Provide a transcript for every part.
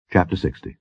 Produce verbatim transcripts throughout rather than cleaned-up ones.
Chapter sixty.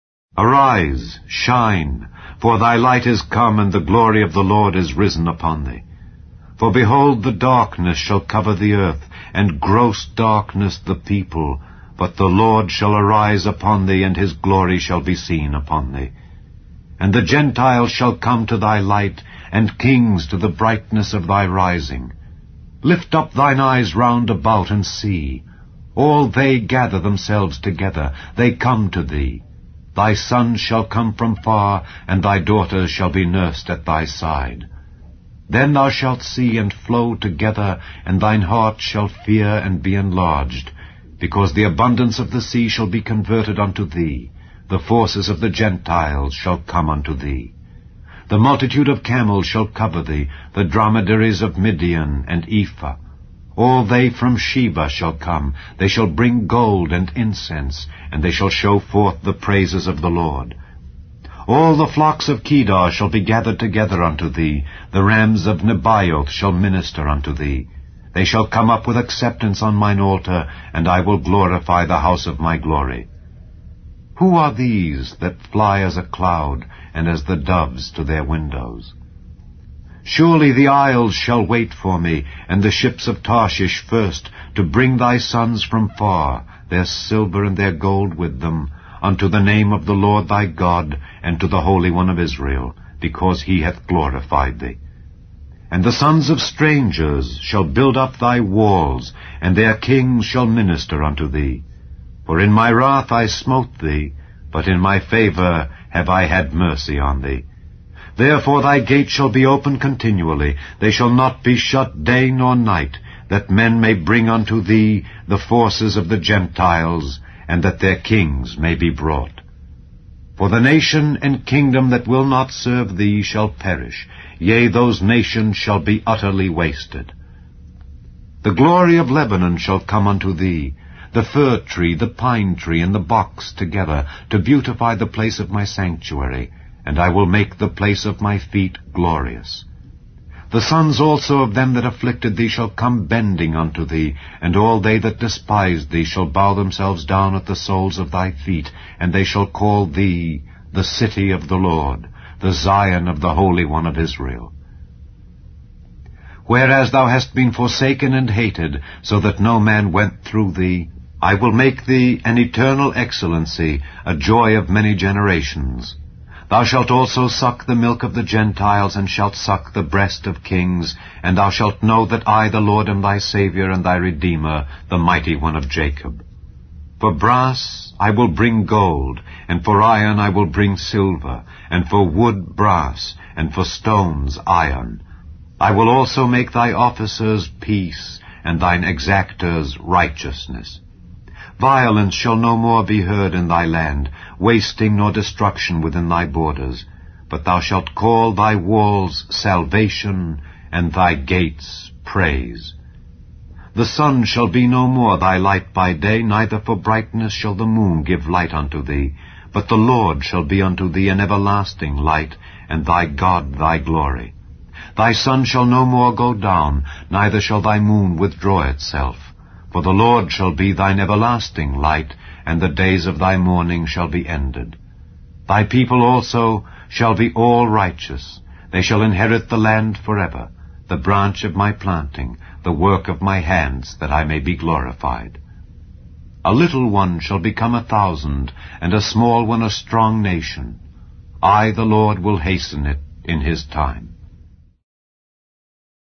Arise, shine, for thy light is come, and the glory of the Lord is risen upon thee. For behold, the darkness shall cover the earth, and gross darkness the people, but the Lord shall arise upon thee, and his glory shall be seen upon thee. And the Gentiles shall come to thy light, and kings to the brightness of thy rising. Lift up thine eyes round about, and see. All they gather themselves together, they come to thee. Thy sons shall come from far, and thy daughters shall be nursed at thy side. Then thou shalt see and flow together, and thine heart shall fear and be enlarged, because the abundance of the sea shall be converted unto thee. The forces of the Gentiles shall come unto thee. The multitude of camels shall cover thee, the dromedaries of Midian and Ephah. All they from Sheba shall come, they shall bring gold and incense, and they shall show forth the praises of the Lord. All the flocks of Kedar shall be gathered together unto thee, the rams of Nebaioth shall minister unto thee. They shall come up with acceptance on mine altar, and I will glorify the house of my glory. Who are these that fly as a cloud, and as the doves to their windows? Surely the isles shall wait for me, and the ships of Tarshish first, to bring thy sons from far, their silver and their gold with them, unto the name of the Lord thy God, and to the Holy One of Israel, because he hath glorified thee. And the sons of strangers shall build up thy walls, and their kings shall minister unto thee. For in my wrath I smote thee, but in my favor have I had mercy on thee. Therefore thy gates shall be open continually, they shall not be shut day nor night, that men may bring unto thee the forces of the Gentiles, and that their kings may be brought. For the nation and kingdom that will not serve thee shall perish, yea, those nations shall be utterly wasted. The glory of Lebanon shall come unto thee, the fir tree, the pine tree, and the box together, to beautify the place of my sanctuary, and I will make the place of my feet glorious. The sons also of them that afflicted thee shall come bending unto thee, and all they that despised thee shall bow themselves down at the soles of thy feet, and they shall call thee the city of the Lord, the Zion of the Holy One of Israel. Whereas thou hast been forsaken and hated, so that no man went through thee, I will make thee an eternal excellency, a joy of many generations. Thou shalt also suck the milk of the Gentiles, and shalt suck the breast of kings, and thou shalt know that I, the Lord, am thy Saviour and thy Redeemer, the mighty one of Jacob. For brass I will bring gold, and for iron I will bring silver, and for wood brass, and for stones iron. I will also make thy officers peace, and thine exactors righteousness. Violence shall no more be heard in thy land, wasting nor destruction within thy borders. But thou shalt call thy walls salvation, and thy gates praise. The sun shall be no more thy light by day, neither for brightness shall the moon give light unto thee. But the Lord shall be unto thee an everlasting light, and thy God thy glory. Thy sun shall no more go down, neither shall thy moon withdraw itself. For the Lord shall be thine everlasting light, and the days of thy mourning shall be ended. Thy people also shall be all righteous. They shall inherit the land forever, the branch of my planting, the work of my hands, that I may be glorified. A little one shall become a thousand, and a small one a strong nation. I, the Lord, will hasten it in his time.